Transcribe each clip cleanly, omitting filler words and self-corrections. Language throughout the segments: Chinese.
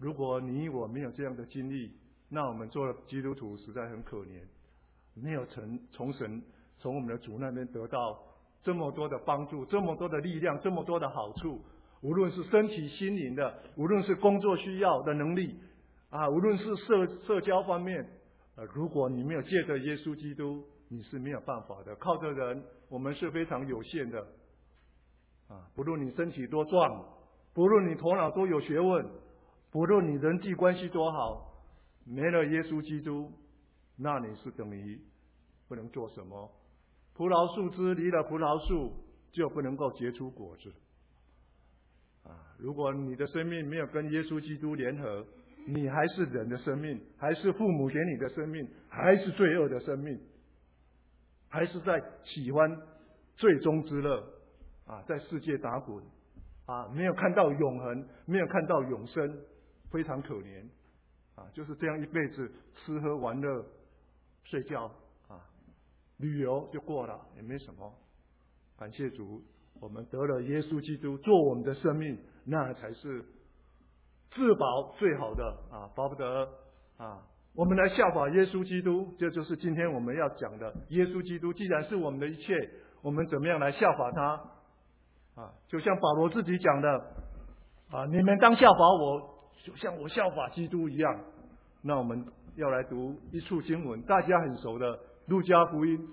如果你我没有这样的经历，那我们做了基督徒实在很可怜，没有从我们的主那边得到这么多的帮助，这么多的力量，这么多的好处，无论是身体心灵的，无论是工作需要的能力无论是社交方面，如果你没有借着耶稣基督，你是没有办法的。靠着人，我们是非常有限的不论你身体多壮，不论你头脑多有学问，不论你人际关系多好，没了耶稣基督，那你是等于不能做什么。葡萄树枝离了葡萄树，就不能够结出果子如果你的生命没有跟耶稣基督联合，你还是人的生命，还是父母给你的生命，还是罪恶的生命，还是在喜欢最终之乐在世界打滚没有看到永恒，没有看到永生，非常可怜就是这样一辈子吃喝玩乐睡觉旅游就过了，也没什么。感谢主，我们得了耶稣基督做我们的生命，那才是至宝最好的巴不得我们来效法耶稣基督，这就是今天我们要讲的。耶稣基督既然是我们的一切，我们怎么样来效法他就像保罗自己讲的你们当效法我，就像我效法基督一样。那我们要来读一处经文，大家很熟的路加福音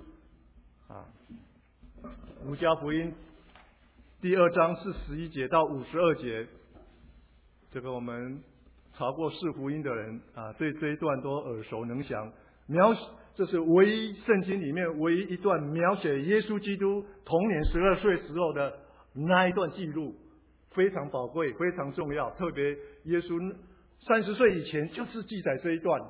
路加福音第2章41节到52节，这个我们查过四福音的人对这一段都耳熟能详。这是唯一圣经里面唯一一段描写耶稣基督童年12岁时候的那一段记录，非常宝贵，非常重要。特别耶稣30岁以前就是记载这一段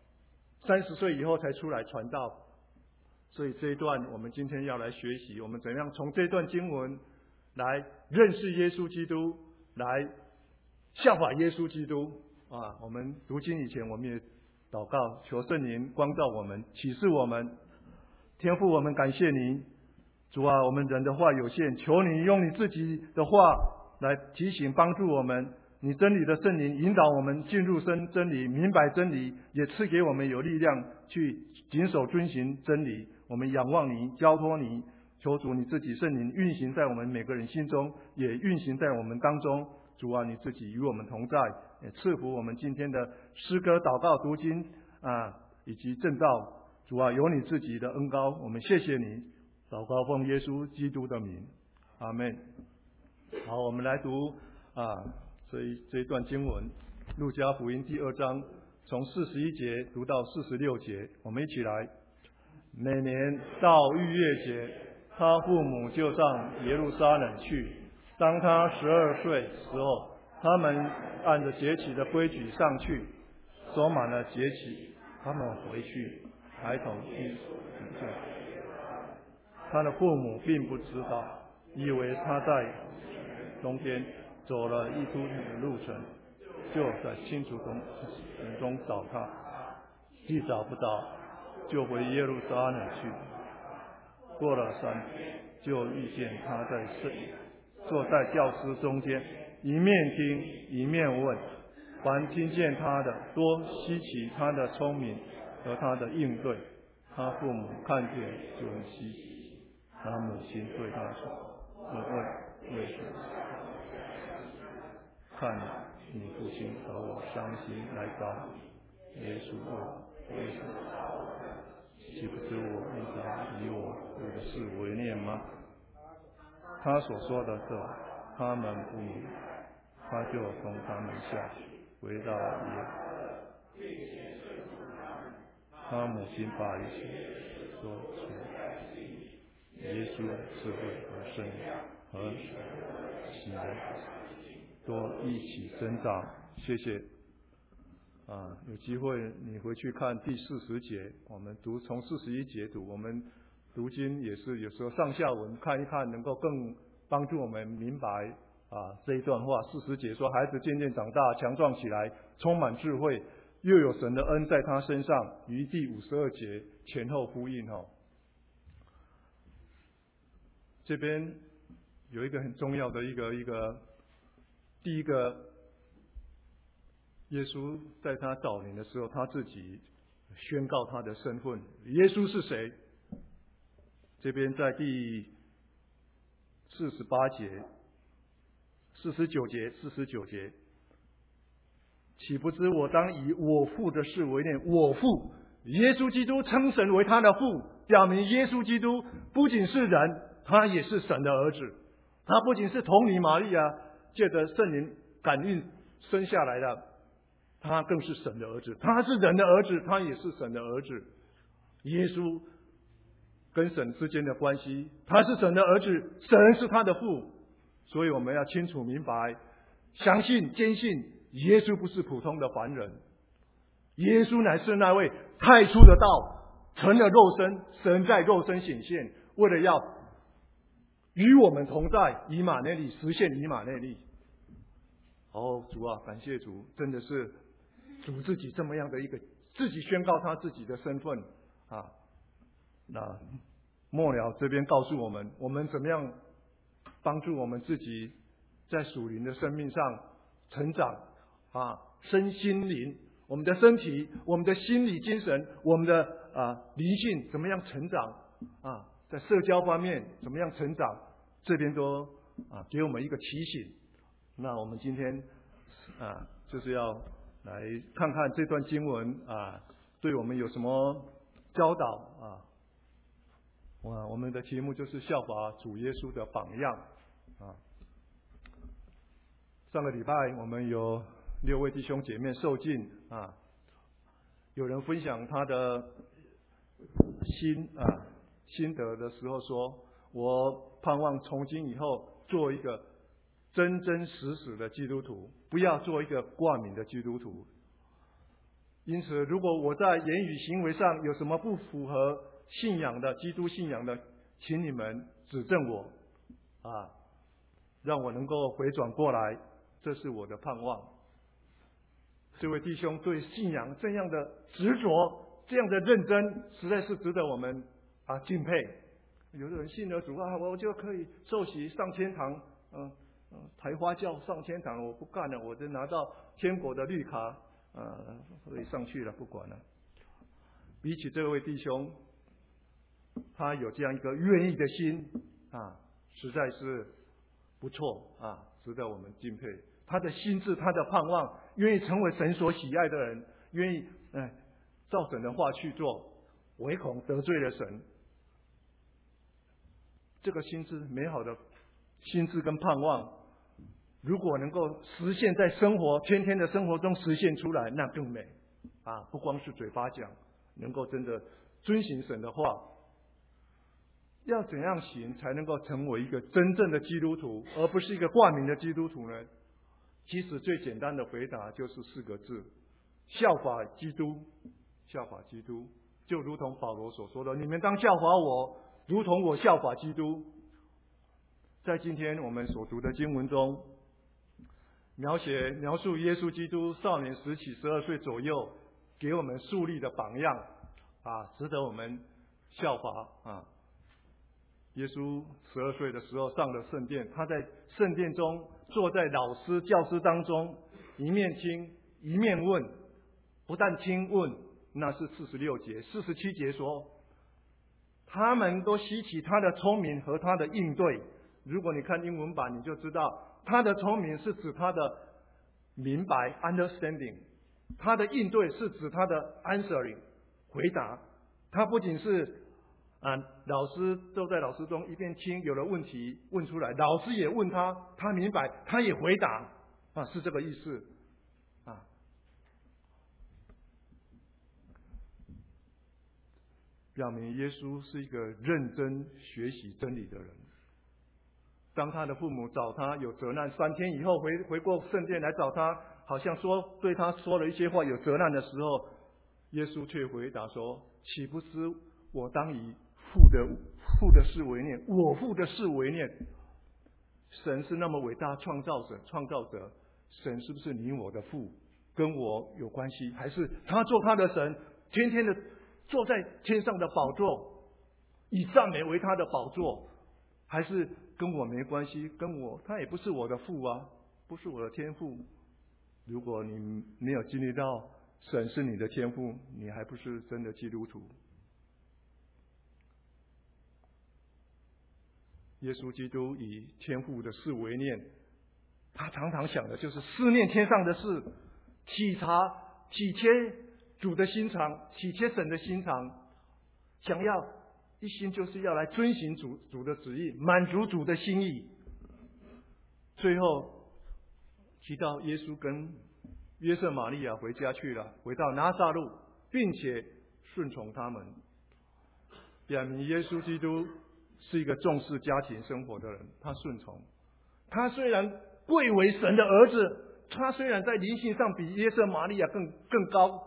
，30岁以后才出来传道。所以这一段我们今天要来学习，我们怎样从这段经文来认识耶稣基督，来效法耶稣基督我们读经以前，我们也祷告，求圣灵光照我们，启示我们。天父，我们感谢你，主我们人的话有限，求你用你自己的话来提醒帮助我们，你真理的圣灵引导我们进入真理，明白真理，也赐给我们有力量去谨守遵行真理。我们仰望你，交托你，求主你自己圣灵运行在我们每个人心中，也运行在我们当中。主你自己与我们同在，也赐福我们今天的诗歌、祷告、读经以及证道。主有你自己的恩膏，我们谢谢你。祷告奉耶稣基督的名，阿们。好，我们来读这一段经文，路加福音第2章，从41节读到46节，我们一起来。每年到逾越节，他父母就上耶路撒冷去。当他12岁时候，他们按着节期的规矩上去，守满了节期，他们回去，孩童依所行进。他的父母并不知道，以为他在中间走了1多里的路程，就在清楚中找他，既找不到，就回耶路撒冷去。过了3天，就遇见他坐在教师中间，一面听一面问。凡听见他的，多稀奇他的聪明和他的应对。他父母看见就很稀奇。他母亲对他说：“我问为什么？看你父亲和我伤心来找你。”耶稣问：“为什么？岂不知我应当以我的事为念吗？”他所说的这，他们不明白。他就从他们下去，回到耶。他母亲把一切说出耶稣的智慧和圣灵和喜乐都一起增长。谢谢。有机会你回去看第40节，我们从41节读，我们读经也是有时候上下文看一看，能够更帮助我们明白这一段话。40节说，孩子渐渐长大，强壮起来，充满智慧，又有神的恩在他身上，与第52节前后呼应这边有一个很重要的第一个耶稣在他早年的时候，他自己宣告他的身份。耶稣是谁？这边在第48节、49节，岂不知我当以我父的事为念？我父耶稣基督称神为他的父，表明耶稣基督不仅是人，他也是神的儿子。他不仅是童女玛利亚借着圣灵感孕生下来的，他更是神的儿子。他是人的儿子，他也是神的儿子。耶稣跟神之间的关系，他是神的儿子，神是他的父。所以我们要清楚明白，相信坚信耶稣不是普通的凡人，耶稣乃是那位太初的道，成了肉身，神在肉身显现，为了要与我们同在，以马内利，实现以马内利。主啊，感谢主，真的是主自己这么样的一个，自己宣告他自己的身份啊。那末了这边告诉我们，我们怎么样帮助我们自己在属灵的生命上成长啊，身心灵，我们的身体，我们的心理精神，我们的灵性怎么样成长啊？在社交方面怎么样成长？这边都给我们一个提醒。那我们今天就是要来看看这段经文对我们有什么教导我们的题目就是效法主耶稣的榜样上个礼拜我们有6位弟兄姐妹受浸有人分享他的心得的时候说，我盼望从今以后做一个真真实实的基督徒，不要做一个冠冕的基督徒。因此，如果我在言语行为上有什么不符合信仰的基督信仰的，请你们指正我让我能够回转过来，这是我的盼望。这位弟兄对信仰这样的执着，这样的认真，实在是值得我们敬佩。有的人信了主我就可以受洗上天堂，抬花轿上天堂，我不干了，我就拿到天国的绿卡，可以上去了，不管了。比起这位弟兄，他有这样一个愿意的心实在是不错值得我们敬佩。他的心智，他的盼望，愿意成为神所喜爱的人，愿意照神的话去做，唯恐得罪了神。这个心智美好的心智跟盼望，如果能够实现在生活天天的生活中实现出来，那更美不光是嘴巴讲，能够真的遵行神的话。要怎样行才能够成为一个真正的基督徒，而不是一个冠冕的基督徒呢？其实最简单的回答就是4个字：效法基督。效法基督，就如同保罗所说的，你们当效法我，如同我效法基督。在今天我们所读的经文中，描述耶稣基督少年时期12岁左右给我们树立的榜样值得我们效法耶稣12岁的时候上了圣殿，他在圣殿中坐在教师当中，一面听一面问，不但听问，那是46节。47节说，他们都稀奇他的聪明和他的应对。如果你看英文版，你就知道他的聪明是指他的明白 understanding， 他的应对是指他的 answering 回答。他不仅是老师都在老师中一边听，有了问题问出来，老师也问他，他明白，他也回答是这个意思表明耶稣是一个认真学习真理的人。当他的父母找他有责难，3天以后回过圣殿来找他，好像对他说了一些话有责难的时候，耶稣却回答说，岂不知我当以父的事为念，我父的事为念。神是那么伟大创造者，神是不是你我的父，跟我有关系？还是他做他的神，天天的坐在天上的宝座，以赞美为他的宝座？还是跟我没关系，他也不是我的父不是我的天父。 如果你没有经历到神是你的天父，你还不是真的基督徒。耶稣基督以天父的事为念，他常常想的就是思念天上的事，体贴主的心肠，体贴神的心肠，想要一心就是要来遵行主的旨意，满足主的心意。最后提到耶稣跟约瑟玛利亚回家去了，回到拿撒路，并且顺从他们，表明耶稣基督是一个重视家庭生活的人。他顺从，他虽然贵为神的儿子，他虽然在灵性上比约瑟玛利亚更高，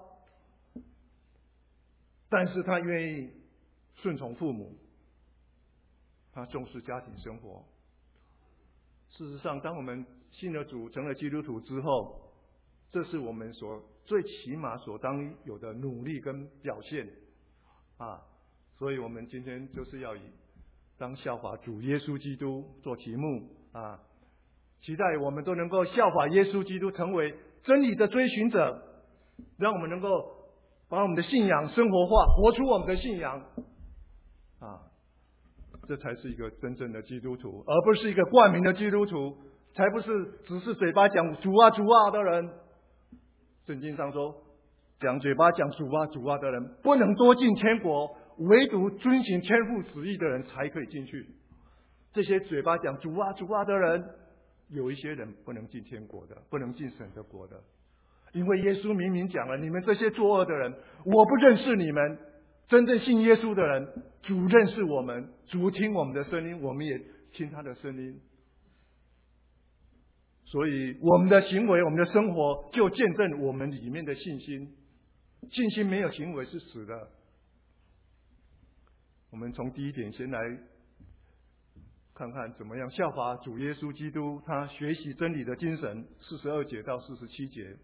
但是他愿意顺从父母，他重视家庭生活。事实上，当我们信了主，成了基督徒之后，这是我们最起码所当有的努力跟表现啊！所以我们今天就是要以当效法主耶稣基督做题目啊，期待我们都能够效法耶稣基督，成为真理的追寻者，让我们能够把我们的信仰生活化，活出我们的信仰啊！这才是一个真正的基督徒，而不是一个冠名的基督徒，才不是只是嘴巴讲主啊主啊的人。圣经上说，嘴巴讲主啊主啊的人不能多进天国，唯独遵行天父旨意的人才可以进去。这些嘴巴讲主啊主啊的人，有一些人不能进天国的，不能进神的国的，因为耶稣明明讲了，你们这些作恶的人，我不认识你们。真正信耶稣的人，主认识我们，主听我们的声音，我们也听他的声音。所以我们的行为，我们的生活就见证我们里面的信心。信心没有行为是死的。我们从第一点先来看看怎么样效法主耶稣基督，他学习真理的精神，42节到47节。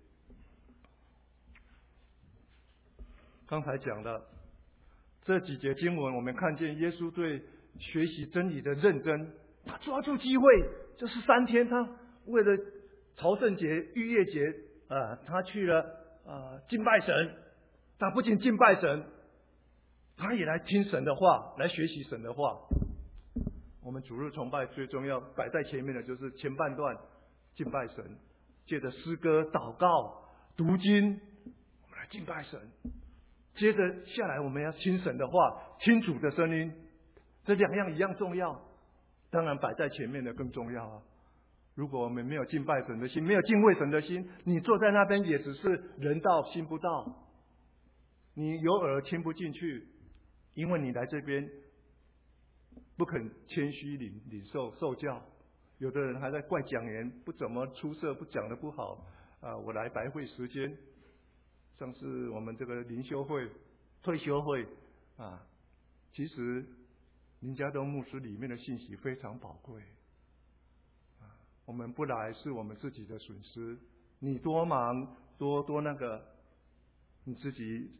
刚才讲了这几节经文，我们看见耶稣对学习真理的认真，他抓住机会，这是3天，他为了朝圣节、逾越节他去了敬拜神。他不仅敬拜神，他也来听神的话，来学习神的话。我们主日崇拜最重要摆在前面的就是前半段敬拜神，借着诗歌、祷告、读经，我们来敬拜神。接着下来我们要听神的话，听主的声音，这2样一样重要。当然摆在前面的更重要啊！如果我们没有敬拜神的心，没有敬畏神的心，你坐在那边也只是人到心不到，你有耳听不进去，因为你来这边不肯谦虚领受教。有的人还在怪讲员不怎么出色，不讲得不好我来白费时间。像是我们这个灵修会、退休会其实林家东牧师里面的信息非常宝贵我们不来是我们自己的损失。你多忙多那个，你自己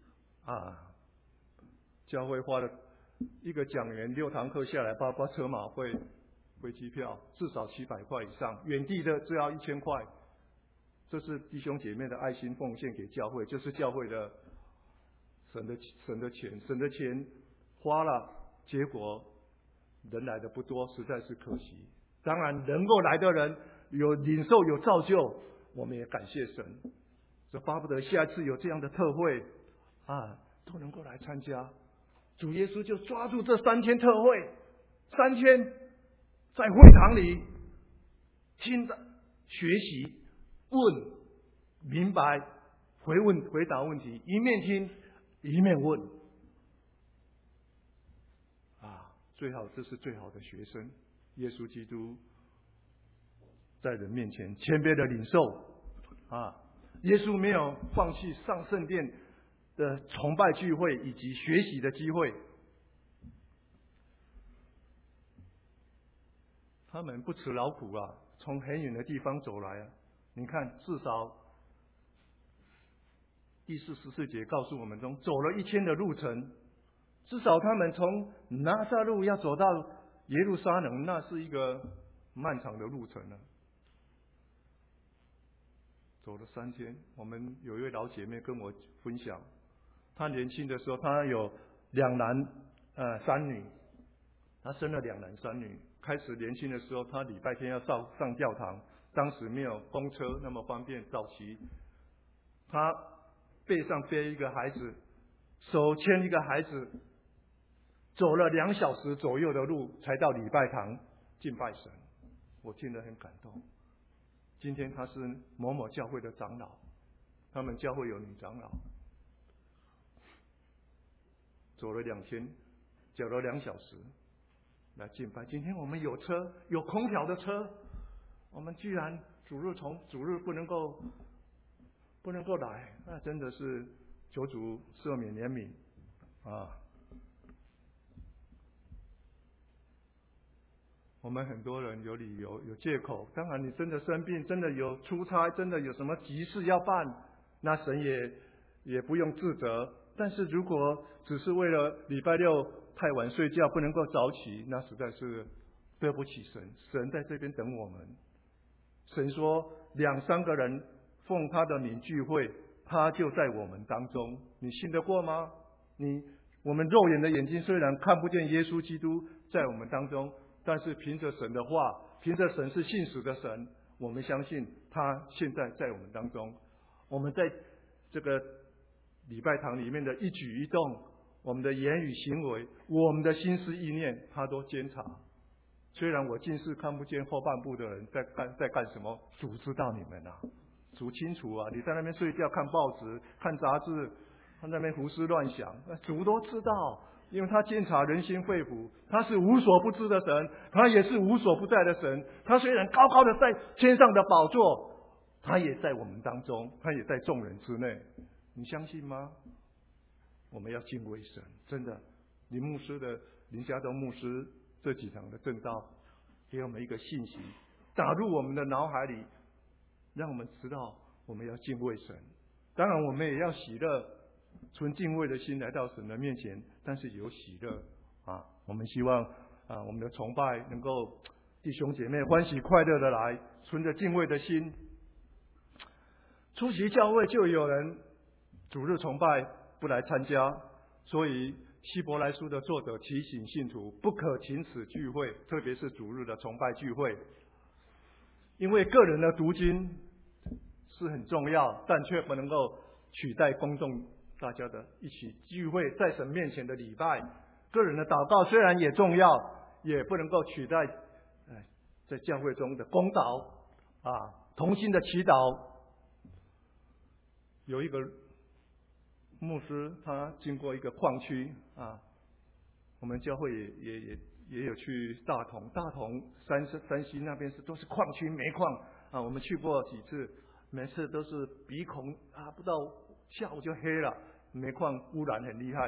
教会花了一个讲员6堂课下来，包括车马费、飞机票，至少700块以上，远地的就要1000块。这是弟兄姐妹的爱心奉献给教会，就是教会的神的钱花了，结果人来的不多，实在是可惜。当然能够来的人有领受有造就，我们也感谢神。这巴不得下一次有这样的特会都能够来参加。主耶稣就抓住这3天特会，3天在会堂里听着学习，问明白，回答问题，一面听一面问最好，这是最好的学生。耶稣基督在人面前谦卑的领受耶稣没有放弃上圣殿的崇拜聚会以及学习的机会。他们不辞劳苦从很远的地方走来你看，至少第44节告诉我们中，走了1天的路程，至少他们从拿撒路要走到耶路撒冷，那是一个漫长的路程走了3天。我们有一位老姐妹跟我分享，她年轻的时候，她有2男3女，她生了2男3女。开始年轻的时候，她礼拜天要上教堂，当时没有公车那么方便，早期她背上背一个孩子，手牵一个孩子，走了2小时左右的路才到礼拜堂敬拜神。我听得很感动。今天他是某某教会的长老，他们教会有女长老，走了2天，走了2小时来敬拜。今天我们有车，有空调的车，我们居然主日不能够来，那真的是求主赦免怜悯啊！我们很多人有理由、有借口。当然，你真的生病，真的有出差，真的有什么急事要办，那神也不用自责。但是如果只是为了礼拜六太晚睡觉不能够早起，那实在是对不起神。神在这边等我们。神说，2、3个人奉他的名聚会，他就在我们当中。你信得过吗？我们肉眼的眼睛虽然看不见耶稣基督在我们当中，但是凭着神的话，凭着神是信实的神，我们相信他现在在我们当中。我们在这个礼拜堂里面的一举一动，我们的言语行为，我们的心思意念，他都监察。虽然我近视看不见后半部的人在干什么，主知道你们啊，主清楚啊。你在那边睡觉看报纸看杂志，他那边胡思乱想，主都知道。因为他监察人心肺腑，他是无所不知的神，他也是无所不在的神。他虽然高高的在天上的宝座，他也在我们当中，他也在众人之内。你相信吗？我们要敬畏神，真的。林家栋牧师这几场的证道，给我们一个信息，打入我们的脑海里，让我们知道我们要敬畏神。当然，我们也要喜乐，存敬畏的心来到神的面前，但是有喜乐啊！我们希望我们的崇拜能够弟兄姐妹欢喜快乐的来，存着敬畏的心。出席教会就有人主日崇拜不来参加，所以希伯来书的作者提醒信徒不可停止聚会，特别是主日的崇拜聚会，因为个人的读经是很重要，但却不能够取代公众大家的一起聚会在神面前的礼拜。个人的祷告虽然也重要，也不能够取代在教会中的公祷同心的祈祷。有一个牧师，他经过一个矿区我们教会也有去大同山西那边都是矿区煤矿我们去过几次，每次都是鼻孔不到下午就黑了，煤矿污染很厉害。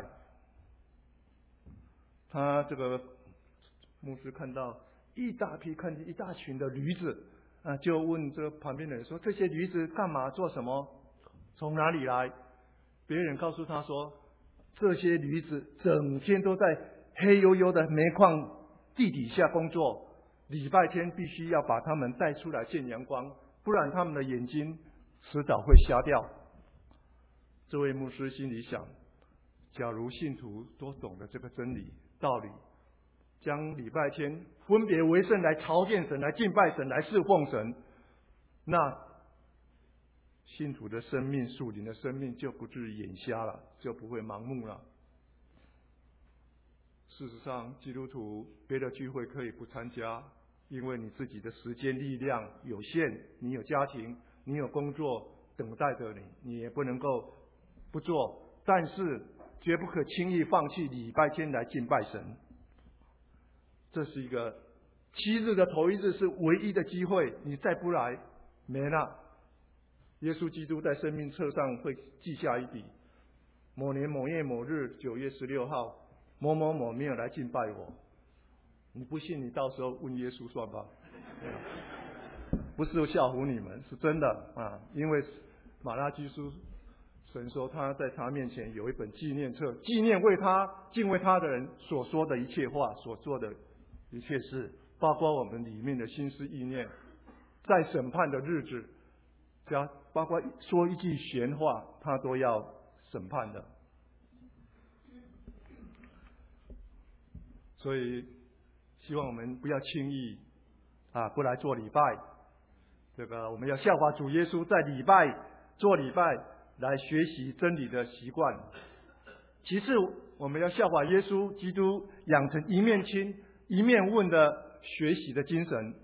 他这个牧师看到一大群的驴子就问这旁边的人说：“这些驴子干嘛？做什么？从哪里来？”别人告诉他说：“这些驴子整天都在黑黝黝的煤矿地底下工作，礼拜天必须要把他们带出来见阳光，不然他们的眼睛迟早会瞎掉。”这位牧师心里想，假如信徒都懂得这个真理道理，将礼拜天分别为圣来朝见神，来敬拜神，来侍奉神，那信徒的生命，属灵的生命就不至于眼瞎了，就不会盲目了。事实上，基督徒别的聚会可以不参加，因为你自己的时间力量有限，你有家庭，你有工作等待着你，你也不能够不做。但是绝不可轻易放弃礼拜天来敬拜神。这是一个7日的头一日是唯一的机会，你再不来没了。耶稣基督在生命册上会记下一笔，某年某月某日9月16号，某某某没有来敬拜我。你不信，你到时候问耶稣算吧。不是吓唬你们，是真的因为马拉基书神说他在他面前有一本纪念册，纪念为他敬畏他的人所说的一切话，所做的一切事，包括我们里面的心思意念。在审判的日子， 只要包括说一句闲话，他都要审判的。所以希望我们不要轻易不来做礼拜。这个我们要效法主耶稣在做礼拜来学习真理的习惯。其次，我们要效法耶稣基督，养成一面亲一面问的学习的精神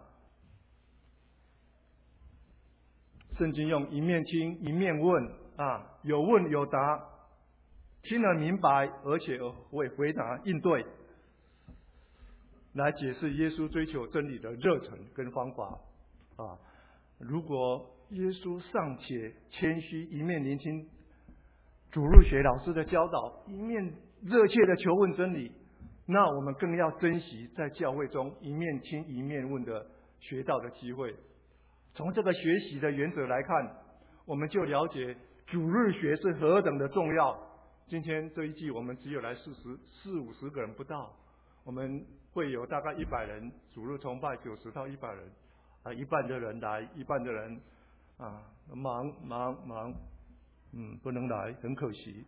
圣经用一面亲一面问有问有答，听了明白，而且会回答应对，来解释耶稣追求真理的热忱跟方法如果耶稣尚且谦虚，一面聆听主日学老师的教导，一面热切的求问真理，那我们更要珍惜在教会中一面听一面问的学到的机会。从这个学习的原则来看，我们就了解主日学是何等的重要。今天这一季我们只有来40-50个人不到，我们会有大概100人主日崇拜，90到100人一半的人来，一半的人忙不能来，很可惜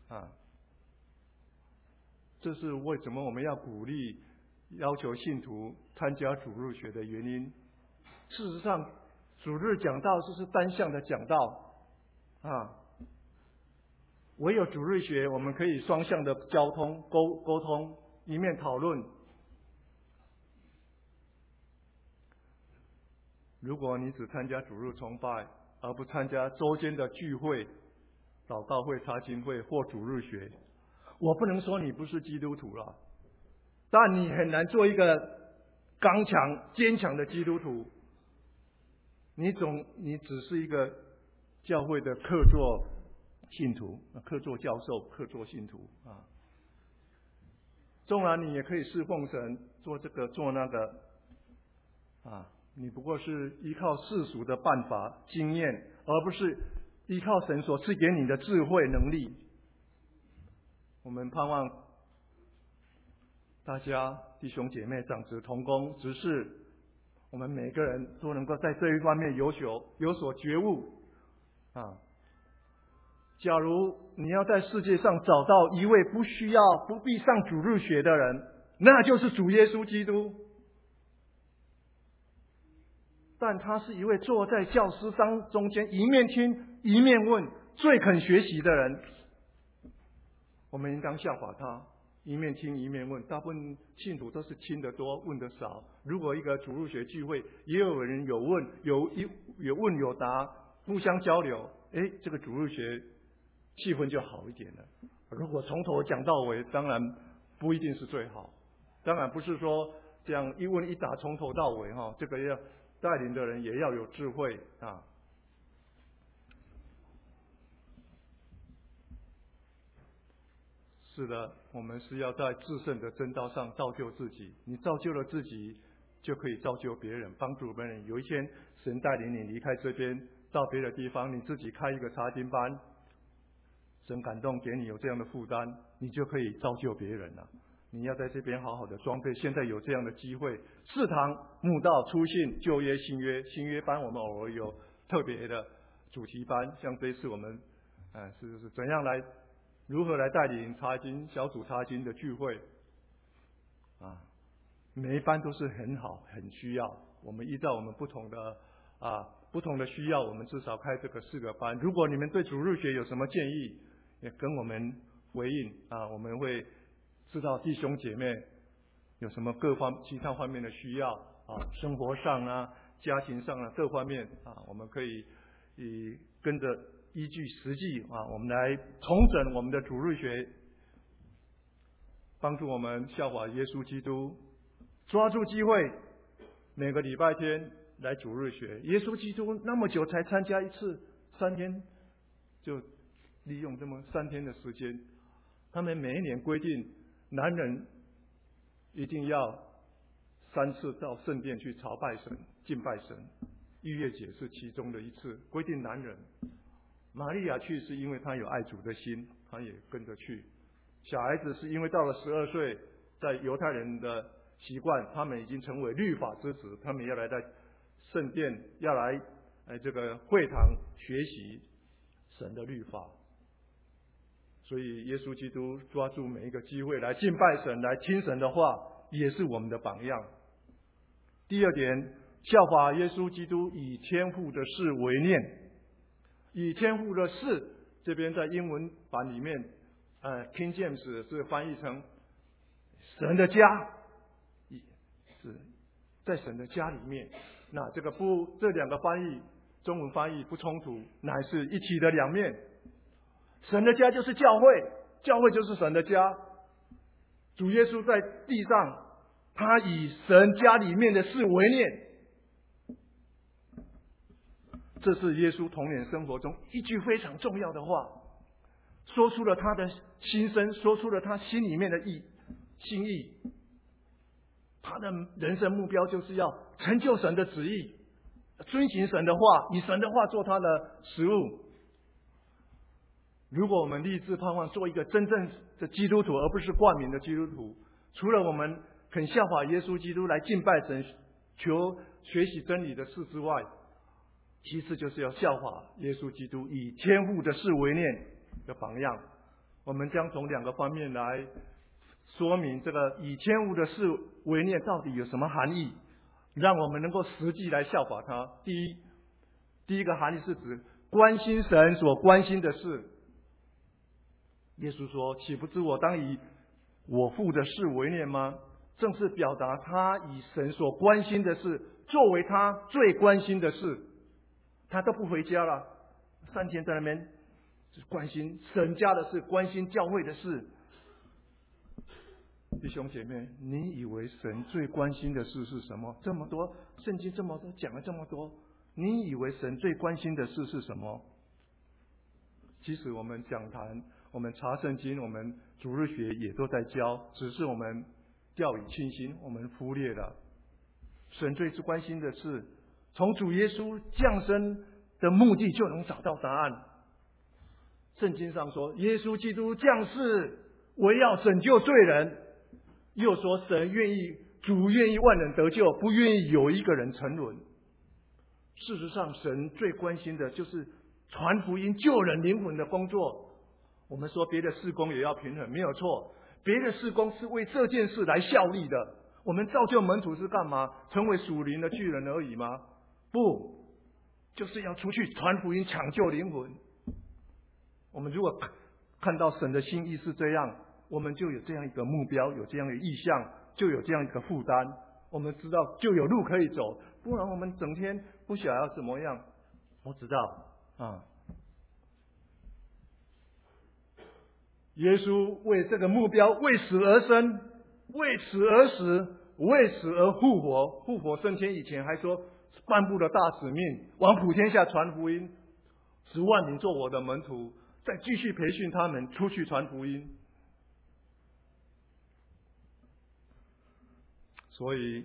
这是为什么我们要鼓励要求信徒参加主日学的原因。事实上，主日讲道是单向的讲道唯有主日学我们可以双向的沟通，一面讨论。如果你只参加主日崇拜，而不参加周间的聚会、祷告会、查经会或主日学，我不能说你不是基督徒了，但你很难做一个刚强坚强的基督徒。你只是一个教会的客座信徒、客座教授、客座信徒纵然你也可以侍奉神，做这个做那个你不过是依靠世俗的办法经验，而不是依靠神所赐给你的智慧能力。我们盼望大家弟兄姐妹长子同工执事，我们每个人都能够在这一方面有所觉悟假如你要在世界上找到一位不必上主日学的人，那就是主耶稣基督。但他是一位坐在教师中间一面听一面问，最肯学习的人。我们应当效法他，一面听一面问。大部分信徒都是听得多问得少。如果一个主日学聚会也有人有问有答，互相交流，这个主日学气氛就好一点了。如果从头讲到尾，当然不一定是最好。当然不是说这样一问一答从头到尾这个要带领的人也要有智慧是的，我们是要在至圣的真道上造就自己。你造就了自己，就可以造就别人，帮助别人。有一天神带领你离开这边，到别的地方，你自己开一个查经班，神感动给你有这样的负担，你就可以造就别人了。你要在这边好好的装备，现在有这样的机会，4堂慕道、初信、旧约、新约班，我们偶尔有特别的主题班，像这一次我们是怎样如何来带领查经小组查经的聚会每一班都是很好，很需要。我们依照我们不同的需要，我们至少开这个4个班。如果你们对主日学有什么建议，也跟我们回应我们会知道弟兄姐妹有什么其他方面的需要生活上家庭上各方面我们可以跟着依据实际我们来重整我们的主日学，帮助我们效法耶稣基督，抓住机会，每个礼拜天来主日学。耶稣基督那么久才参加一次，3天就利用这么3天的时间。他们每一年规定男人一定要3次到圣殿去朝拜神、敬拜神，逾越节是其中的一次，规定男人。玛利亚去是因为她有爱主的心，她也跟着去。小孩子是因为到了12岁，在犹太人的习惯，他们已经成为律法之子，他们要来在圣殿，要来这个会堂学习神的律法。所以耶稣基督抓住每一个机会来敬拜神，来听神的话，也是我们的榜样。第二点，效法耶稣基督，以天父的事为念。以天父的事，这边在英文版里面King James 是翻译成神的家，是在神的家里面。那这两个翻译，中文翻译不冲突，乃是一体的两面。神的家就是教会，教会就是神的家。主耶稣在地上，他以神家里面的事为念。这是耶稣童年生活中一句非常重要的话，说出了他的心声，说出了他心里面的心意。他的人生目标就是要成就神的旨意，遵行神的话，以神的话做他的食物。如果我们立志盼望做一个真正的基督徒，而不是冠冕的基督徒，除了我们肯效法耶稣基督来敬拜神、求学习真理的事之外，其次就是要效法耶稣基督，以天父的事为念的榜样。我们将从两个方面来说明这个以天父的事为念到底有什么含义，让我们能够实际来效法他。第一个含义是指关心神所关心的事。耶稣说：“岂不知我当以我父的事为念吗？”正是表达他以神所关心的事作为他最关心的事。他都不回家了，3天在那边关心神家的事，关心教会的事。弟兄姐妹，你以为神最关心的事是什么？这么多圣经这么多讲了这么多，你以为神最关心的事是什么？其实我们讲坛，我们查圣经，我们主日学也都在教，只是我们掉以轻心，我们忽略了神最关心的事。从主耶稣降生的目的就能找到答案。圣经上说，耶稣基督降世为要拯救罪人，又说主愿意万人得救，不愿意有一个人沉沦。事实上，神最关心的就是传福音、救人灵魂的工作。我们说别的事工也要平衡，没有错，别的事工是为这件事来效力的。我们造就门徒是干嘛？成为属灵的巨人而已吗？不，就是要出去传福音，抢救灵魂。我们如果看到神的心意是这样，我们就有这样一个目标，有这样的意向，就有这样一个负担。我们知道就有路可以走，不然我们整天不晓得要怎么样。我知道耶稣为这个目标为死而生，为死而死，为死而复活。复活升天以前还说颁布了大使命，往普天下传福音，10万名做我的门徒，再继续培训他们出去传福音。所以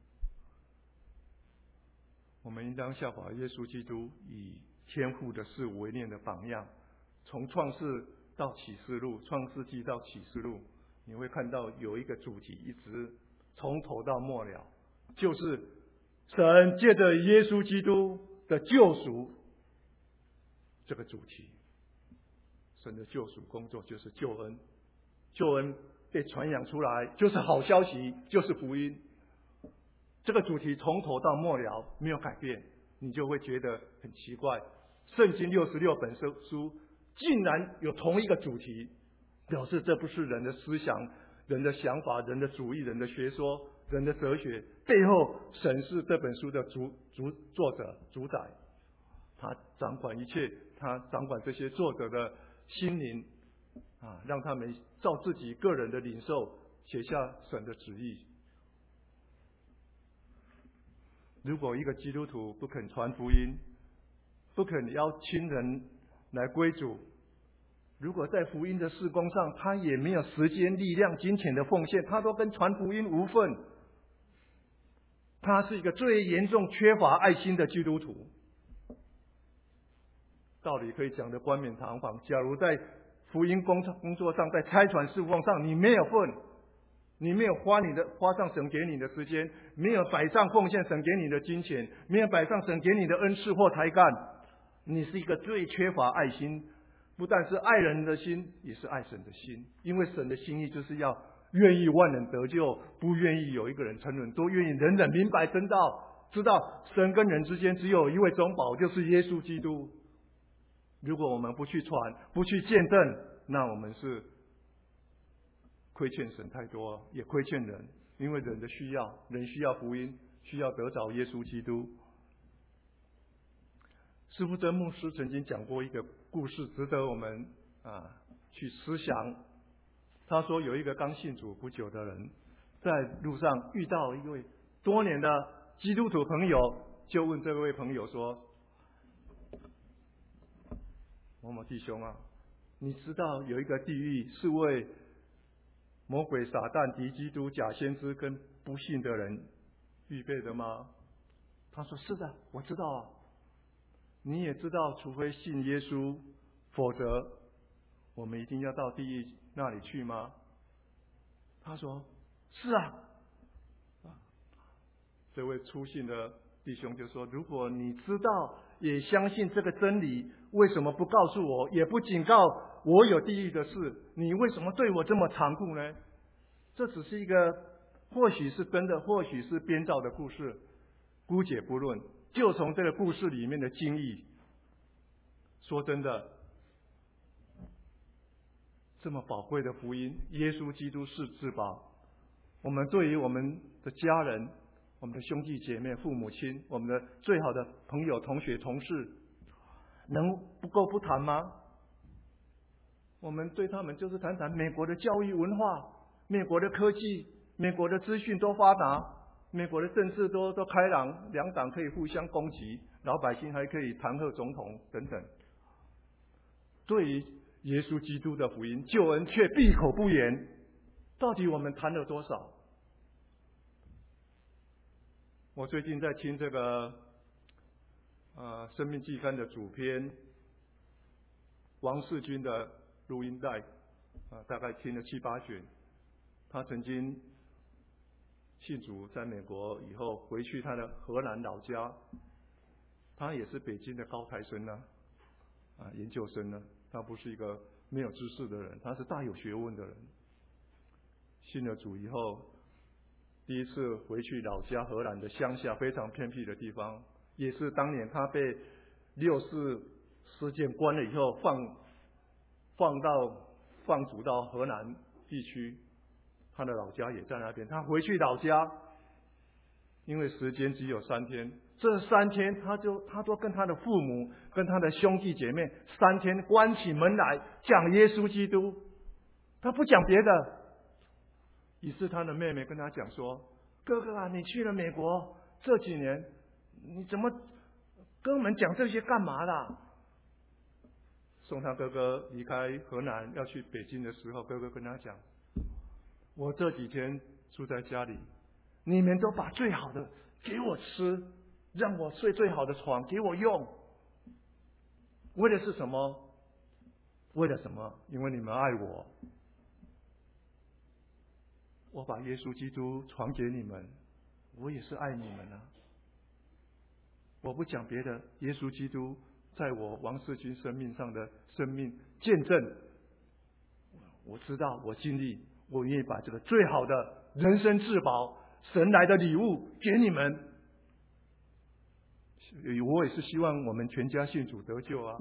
我们应当效法耶稣基督，以天父的事为念的榜样。从创世到启示录，创世纪到启示录，你会看到有一个主题，一直从头到末了，就是神借着耶稣基督的救赎这个主题。神的救赎工作就是救恩，救恩被传扬出来就是好消息，就是福音。这个主题从头到末了没有改变，你就会觉得很奇怪。圣经66本书竟然有同一个主题，表示这不是人的思想、人的想法、人的主义、人的学说、人的哲学，背后神是这本书的作者、主宰，他掌管一切，他掌管这些作者的心灵让他们照自己个人的领受写下神的旨意。如果一个基督徒不肯传福音，不肯邀亲人来归主，如果在福音的事工上他也没有时间、力量、金钱的奉献，他都跟传福音无份，他是一个最严重缺乏爱心的基督徒。道理可以讲得冠冕堂皇，假如在福音工作上，在差传侍奉上你没有份， 你没有花上神给你的时间，没有摆上奉献神给你的金钱，没有摆上神给你的恩赐或才干，你是一个最缺乏爱心，不但是爱人的心，也是爱神的心。因为神的心意就是要愿意万人得救，不愿意有一个人沉沦，都愿意人人明白真道，知道神跟人之间只有一位中保，就是耶稣基督。如果我们不去传，不去见证，那我们是亏欠神太多，也亏欠人，因为人的需要，人需要福音，需要得着耶稣基督。施福珍牧师曾经讲过一个故事，值得我们去思想。他说有一个刚信主不久的人，在路上遇到一位多年的基督徒朋友，就问这位朋友说：某某弟兄啊，你知道有一个地狱是为魔鬼撒旦、敌基督、假先知跟不信的人预备的吗？他说：是的，我知道啊。你也知道，除非信耶稣，否则我们一定要到地狱那里去吗？他说：是啊。这位初信的弟兄就说：如果你知道也相信这个真理，为什么不告诉我，也不警告我有地狱的事？你为什么对我这么残酷呢？这只是一个或许是真的，或许是编造的故事，姑且不论。就从这个故事里面的经义，说真的，这么宝贵的福音，耶稣基督是至宝。我们对于我们的家人、我们的兄弟姐妹、父母亲、我们的最好的朋友、同学、同事，能不够不谈吗？我们对他们就是谈谈美国的教育文化、美国的科技、美国的资讯多发达，美国的政治都开朗，两党可以互相攻击，老百姓还可以弹劾总统等等。对于耶稣基督的福音救恩却闭口不言，到底我们谈了多少？我最近在听这个生命季刊的主编王世军的录音带，大概听了7、8卷。他曾经信主在美国以后，回去他的荷兰老家，他也是北京的高材生呢，研究生呢。他不是一个没有知识的人，他是大有学问的人。信了主以后，第一次回去老家荷兰的乡下，非常偏僻的地方，也是当年他被6·4事件关了以后，放逐到河南地区。他的老家也在那边，他回去老家，因为时间只有3天，这3天他都跟他的父母、跟他的兄弟姐妹3天关起门来讲耶稣基督，他不讲别的。于是他的妹妹跟他讲说：哥哥啊，你去了美国这几年，你怎么跟我们讲这些干嘛啦？送他哥哥离开河南要去北京的时候，哥哥跟他讲：我这几天住在家里，你们都把最好的给我吃，让我睡最好的床给我用，为的是什么？为了什么？因为你们爱我，我把耶稣基督传给你们，我也是爱你们啊。我不讲别的，耶稣基督在我王世军生命上的生命见证，我知道，我尽力，我愿意把这个最好的人生至宝、神来的礼物给你们。我也是希望我们全家信主得救啊。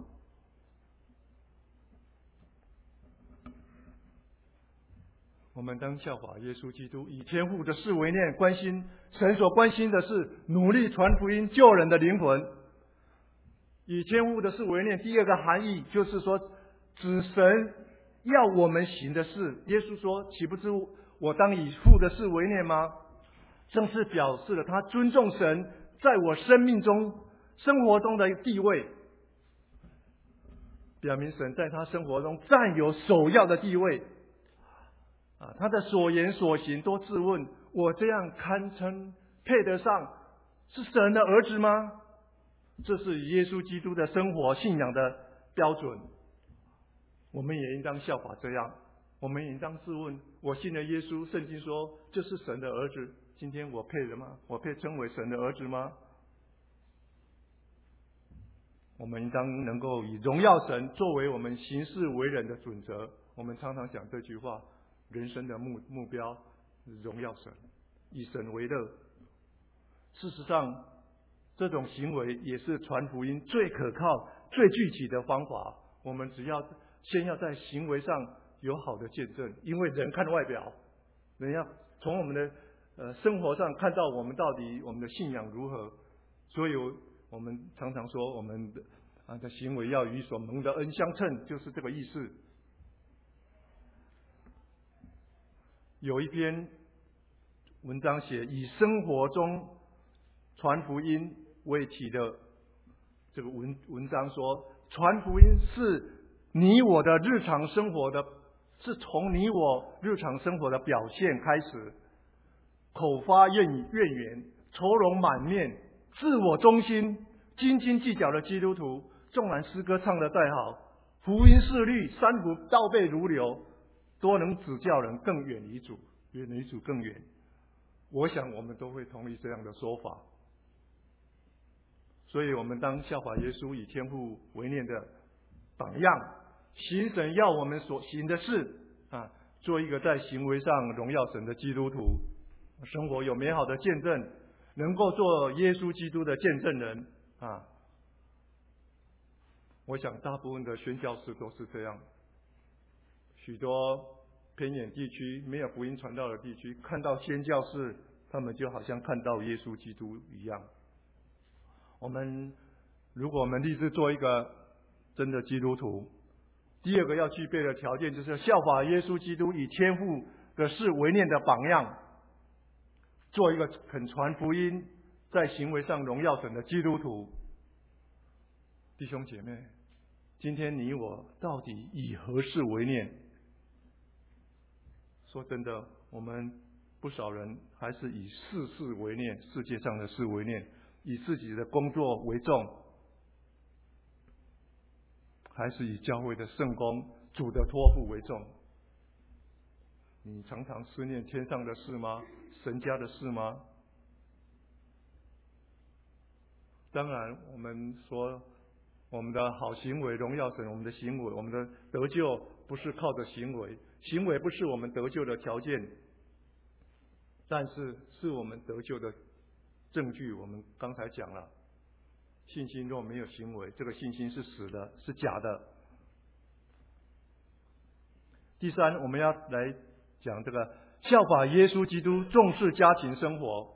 我们当效法耶稣基督，以天父的事为念，关心神所关心的是努力传福音救人的灵魂。以天父的事为念，第二个含义就是说，指神要我们行的事。耶稣说：岂不知我当以父的事为念吗？正是表示了他尊重神在我生命中、生活中的地位，表明神在他生活中占有首要的地位。他的所言所行都自问：我这样堪称配得上是神的儿子吗？这是耶稣基督的生活信仰的标准，我们也应当效法这样。 我们应当自问：我信了耶稣，圣经说这是神的儿子，今天我配了吗？我配称为神的儿子吗？我们应当能够以荣耀神作为我们行事为人的准则。我们常常讲这句话：人生的目标荣耀神，以神为乐。事实上，这种行为也是传福音最可靠、最具体的方法。我们只要先要在行为上有好的见证，因为人看外表，人要从我们的生活上看到我们到底我们的信仰如何。所以我们常常说，我们的行为要与所蒙的恩相称，就是这个意思。有一篇文章写以生活中传福音为题的这个文章说，传福音是你我的日常生活的，是从你我日常生活的表现开始。口发怨言，愁容满面，自我中心，斤斤计较的基督徒，纵然诗歌唱得再好，福音事律三不倒背如流，多能指教人更远离主，远离主更远。我想我们都会同意这样的说法。所以我们当效法耶稣，以天父为念的榜样，行神要我们所行的事做一个在行为上荣耀神的基督徒，生活有美好的见证，能够做耶稣基督的见证人我想大部分的宣教士都是这样。许多偏远地区没有福音传道的地区，看到宣教士，他们就好像看到耶稣基督一样。如果我们立志做一个真的基督徒，第二个要具备的条件就是效法耶稣基督，以天父的事为念的榜样，做一个肯传福音，在行为上荣耀神的基督徒。弟兄姐妹，今天你我到底以何事为念？说真的，我们不少人还是以世事为念，世界上的事为念，以自己的工作为重，还是以教会的圣工、主的托付为重？你常常思念天上的事吗？神家的事吗？当然，我们说我们的好行为荣耀神，我们的行为，我们的得救不是靠着行为，行为不是我们得救的条件，但是是我们得救的证据。我们刚才讲了，信心若没有行为，这个信心是死的，是假的。第三，我们要来讲这个效法耶稣基督，重视家庭生活。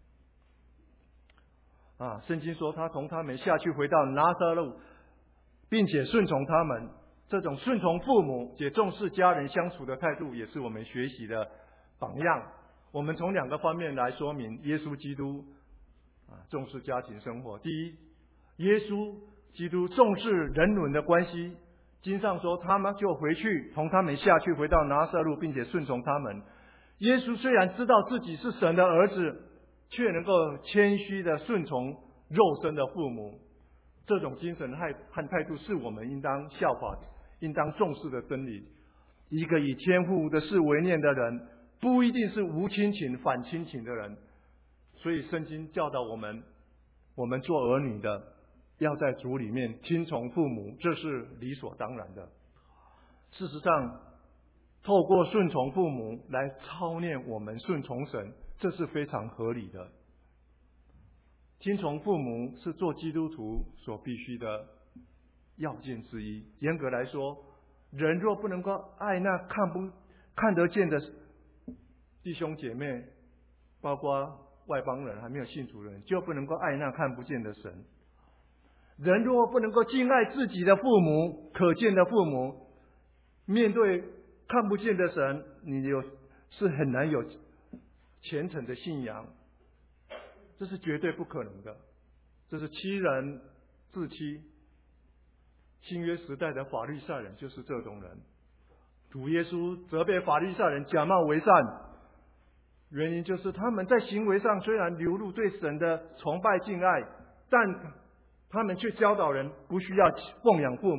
圣经说他从他们下去回到拿撒勒，并且顺从他们。这种顺从父母且重视家人相处的态度，也是我们学习的榜样。我们从两个方面来说明耶稣基督重视家庭生活。第一，耶稣基督重视人伦的关系。经上说他们就回去，从他们下去回到拿撒勒，并且顺从他们。耶稣虽然知道自己是神的儿子，却能够谦虚的顺从肉身的父母。这种精神和态度是我们应当效法、应当重视的真理。一个以天父的事为念的人，不一定是无亲情反亲情的人。所以圣经教导我们做儿女的要在主里面听从父母，这是理所当然的。事实上，透过顺从父母来操练我们顺从神，这是非常合理的。听从父母是做基督徒所必须的要件之一。严格来说，人若不能够爱那看得见的弟兄姐妹，包括外邦人还没有信主的人，就不能够爱那看不见的神。人若不能够敬爱自己的父母，可见的父母，面对看不见的神，你是很难有虔诚的信仰，这是绝对不可能的。这是欺人自欺。新约时代的法利赛人就是这种人。主耶稣责备法利赛人假冒为善，原因就是他们在行为上虽然流露对神的崇拜敬爱，但他们却教导人不需要奉养父母，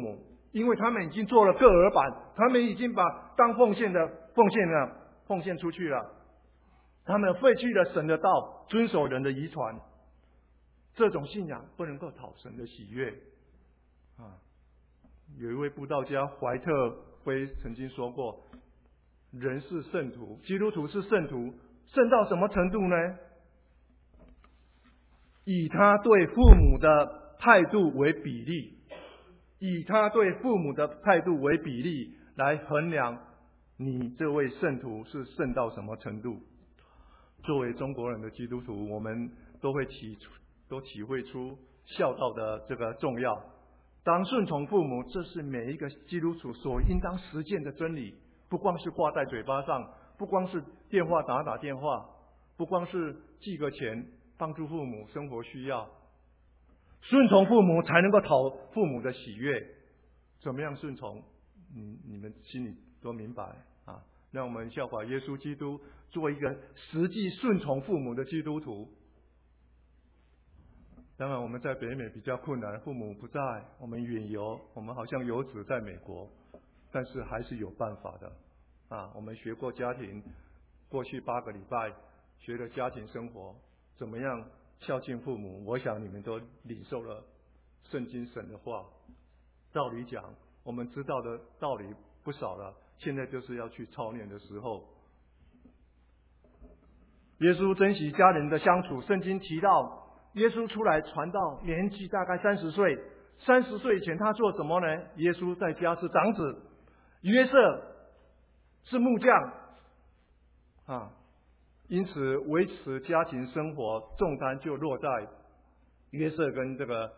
因为他们已经做了个耳版，他们已经把当奉献出去了，他们废去了神的道，遵守人的遗传。这种信仰不能够讨神的喜悦啊！有一位布道家怀特辉曾经说过，人是圣徒，基督徒是圣徒，圣到什么程度呢？以他对父母的态度为比例，以他对父母的态度为比例来衡量你这位圣徒是圣到什么程度。作为中国人的基督徒，我们都体会出孝道的这个重要。当顺从父母，这是每一个基督徒所应当实践的真理，不光是挂在嘴巴上，不光是电话打电话，不光是寄个钱帮助父母生活需要。顺从父母才能够讨父母的喜悦。怎么样顺从？你们心里都明白啊。让我们效法耶稣基督，做一个实际顺从父母的基督徒。当然我们在北美比较困难，父母不在，我们远游，我们好像游子在美国，但是还是有办法的啊。我们学过家庭，过去8个礼拜学了家庭生活，怎么样孝敬父母。我想你们都领受了圣经神的话。道理讲，我们知道的道理不少了，现在就是要去操练的时候。耶稣珍惜家人的相处，圣经提到耶稣出来传道，年纪大概30岁。30岁以前他做什么呢？耶稣在家是长子，约瑟是木匠啊，因此维持家庭生活重担就落在约瑟跟这个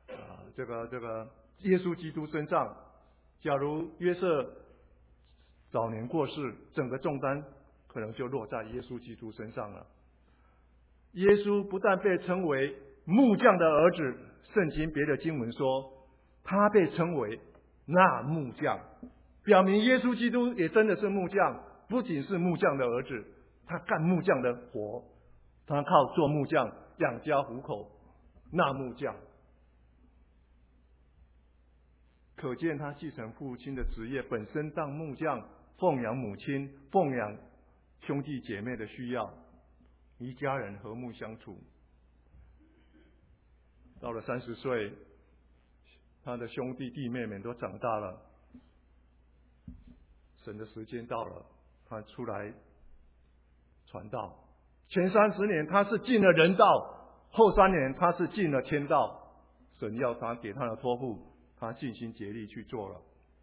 耶稣基督身上。假如约瑟早年过世，整个重担可能就落在耶稣基督身上了。耶稣不但被称为木匠的儿子，圣经别的经文说他被称为那木匠，表明耶稣基督也真的是木匠，不仅是木匠的儿子，他干木匠的活，他靠做木匠养家糊口。那木匠可见他继承父亲的职业，本身当木匠，奉养母亲，奉养兄弟姐妹的需要，一家人和睦相处。到了30岁，他的兄弟弟妹们都长大了，神的时间到了，他出来传道。前30年他是进了人道，后3年他是进了天道。神要他给他的托付，他尽心竭力去做了。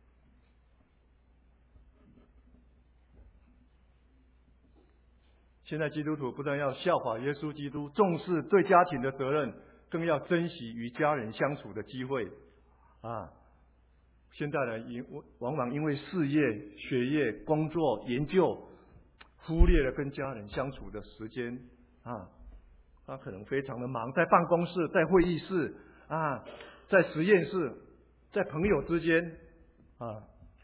现在基督徒不但要效法耶稣基督，重视对家庭的责任，更要珍惜与家人相处的机会啊！现代人往往因为事业、学业、工作、研究，忽略了跟家人相处的时间啊。他可能非常的忙，在办公室、在会议室啊，在实验室，在朋友之间啊。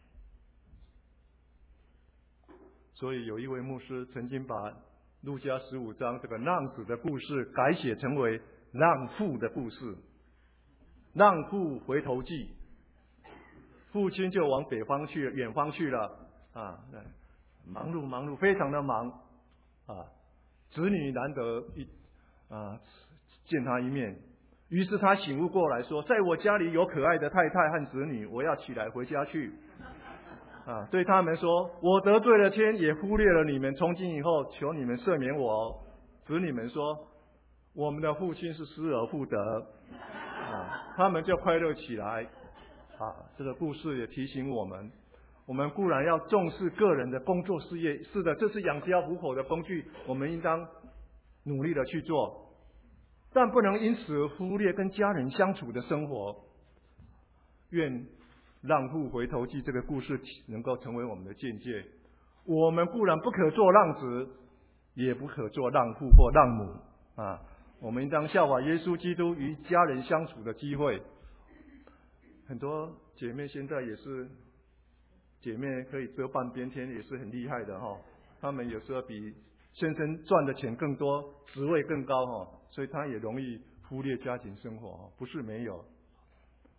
所以有一位牧师曾经把路加15章这个浪子的故事改写成为浪父的故事。浪父回头记，父亲就往北方去，远方去了啊，忙碌，非常的忙啊，子女难得见他一面，于是他醒悟过来说，在我家里有可爱的太太和子女，我要起来回家去啊，对他们说，我得罪了天，也忽略了你们，从今以后求你们赦免我。子女们说，我们的父亲是失而复得啊，他们就快乐起来啊。这个故事也提醒我们，我们固然要重视个人的工作事业，是的，这是养家糊口的工具，我们应当努力的去做，但不能因此忽略跟家人相处的生活。愿浪父回头记这个故事能够成为我们的见解。我们固然不可做浪子，也不可做浪父或浪母啊！我们应当效法耶稣基督与家人相处的机会。很多姐妹现在也是，姐妹可以遮半边天，也是很厉害的哈。她们有时候比先生赚的钱更多，职位更高哈，所以她也容易忽略家庭生活，不是没有。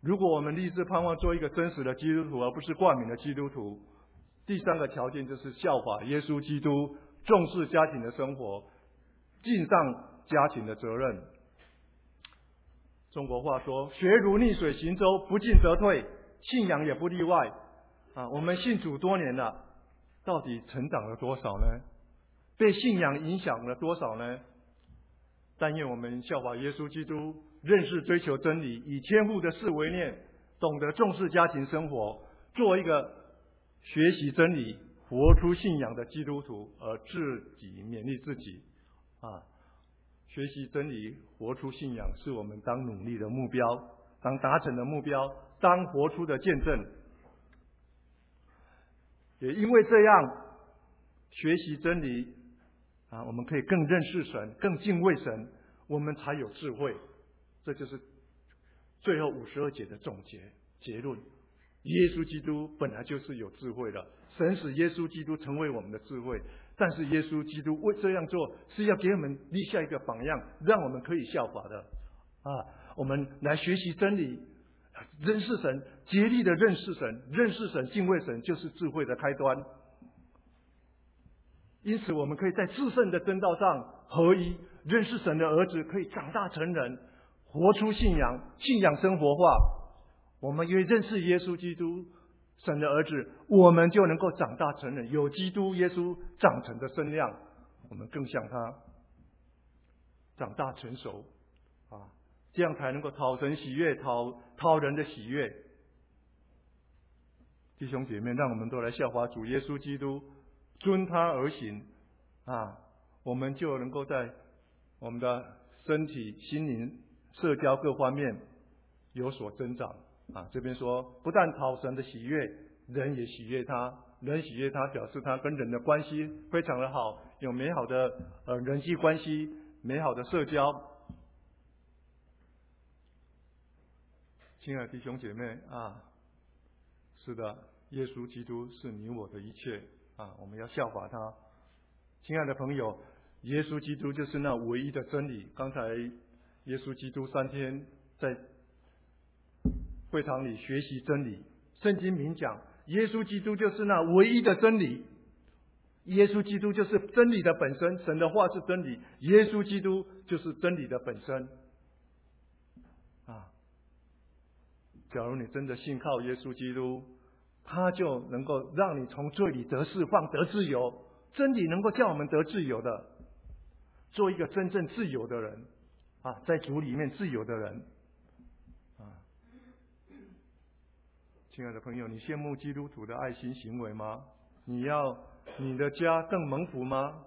如果我们立志盼望做一个真实的基督徒，而不是冠冕的基督徒，第三个条件就是效法耶稣基督，重视家庭的生活，尽上家庭的责任。中国话说，学如逆水行舟，不进则退，信仰也不例外。我们信主多年了，到底成长了多少呢？被信仰影响了多少呢？但愿我们效法耶稣基督，认识追求真理，以天父的事为念，懂得重视家庭生活，做一个学习真理、活出信仰的基督徒，而自己勉励自己。学习真理、活出信仰，是我们当努力的目标，当达成的目标，当活出的见证。也因为这样，学习真理我们可以更认识神，更敬畏神，我们才有智慧。这就是最后52节的总结论。耶稣基督本来就是有智慧的，神使耶稣基督成为我们的智慧，但是耶稣基督为这样做是要给我们立下一个榜样，让我们可以效法的。我们来学习真理，认识神，竭力的认识神，认识神，敬畏神，就是智慧的开端。因此我们可以在至圣的真道上合一，认识神的儿子，可以长大成人，活出信仰，信仰生活化。我们因为认识耶稣基督神的儿子，我们就能够长大成人，有基督耶稣长成的身量，我们更像他长大成熟这样才能够讨神喜悦，讨人的喜悦。弟兄姐妹，让我们都来效法主耶稣基督，遵他而行我们就能够在我们的身体、心灵、社交各方面有所增长这边说，不但讨神的喜悦，人也喜悦他。人喜悦他，表示他跟人的关系非常的好，有美好的人际关系，美好的社交。亲爱的弟兄姐妹是的，耶稣基督是你我的一切我们要效法他。亲爱的朋友，耶稣基督就是那唯一的真理。刚才耶稣基督3天在会堂里学习真理，圣经明讲，耶稣基督就是那唯一的真理。耶稣基督就是真理的本身，神的话是真理，耶稣基督就是真理的本身假如你真的信靠耶稣基督，他就能够让你从罪里得释放，得自由。真理能够叫我们得自由的，做一个真正自由的人在主里面自由的人亲爱的朋友，你羡慕基督徒的爱心行为吗？你要你的家更蒙福吗？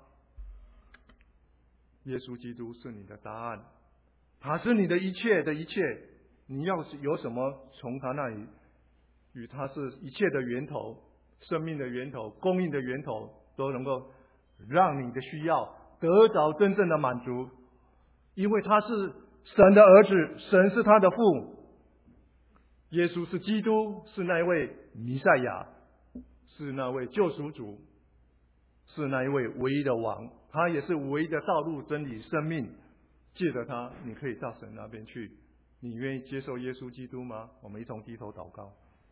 耶稣基督是你的答案，他是你的一切的一切。你要有什么，从他那里，与他是一切的源头，生命的源头，供应的源头，都能够让你的需要得着真正的满足。因为他是神的儿子，神是他的父，耶稣是基督，是那一位弥赛亚，是那位救赎主，是那一位唯一的王，他也是唯一的道路、真理、生命。借着他，你可以到神那边去。你愿意接受耶稣基督吗？我们一同低头祷告。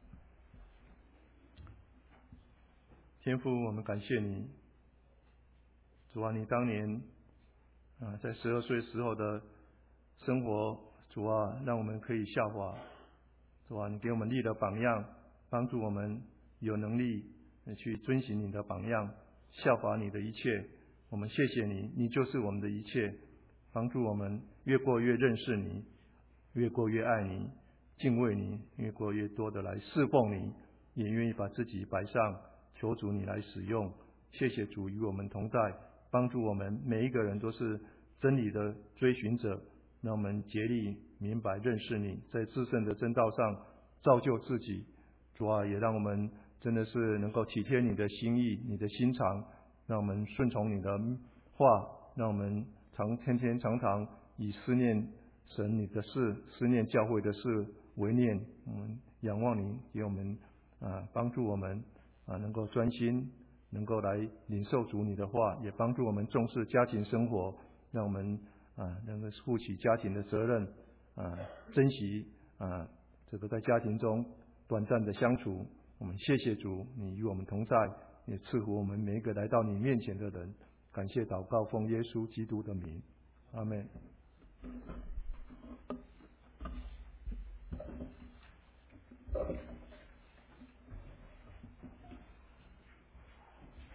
天父，我们感谢你，主你当年在12岁时候的生活，主让我们可以效法。主你给我们立了榜样，帮助我们有能力去遵行你的榜样，效法你的一切。我们谢谢你，你就是我们的一切，帮助我们越过越认识你，越过越爱你，敬畏你，越过越多的来侍奉你，也愿意把自己摆上，求主你来使用。谢谢主与我们同在，帮助我们每一个人都是真理的追寻者，让我们竭力明白认识你，在至圣的真道上造就自己。主也让我们真的是能够体贴你的心意，你的心肠，让我们顺从你的话，让我们天天常常以思念神你的事，思念教会的事为念。我们仰望你，给我们帮助我们能够专心，能够来领受主你的话，也帮助我们重视家庭生活，让我们能够负起家庭的责任，珍惜这个在家庭中短暂的相处，我们谢谢主，你与我们同在，也赐福我们每一个来到你面前的人。感谢祷告，奉耶稣基督的名，阿们。